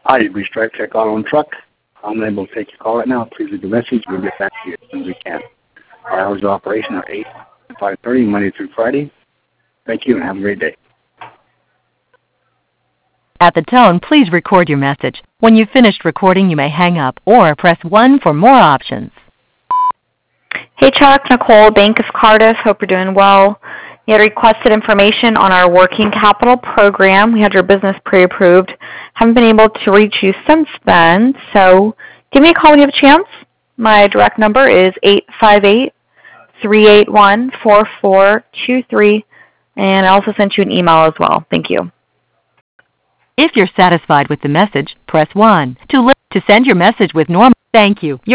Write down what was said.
Hi, you've reached Drive Check Auto and Truck. I'm unable to take your call right now. Please leave a message. We'll get back to you as soon as we can. Our hours of operation are 8 to 5:30, Monday through Friday. Thank you and have a great day. At the tone, please record your message. When you've finished recording, you may hang up or press 1 for more options. Hey Chuck, Nicole, Bank of Cardiff. Hope you're doing well. You had requested information on our working capital program. We had your business pre-approved. Haven't been able to reach you since then, so give me a call when you have a chance. My direct number is 858-381-4423, and I also sent you an email as well. Thank you. If you're satisfied with the message, press 1. To send your message with normal, thank you.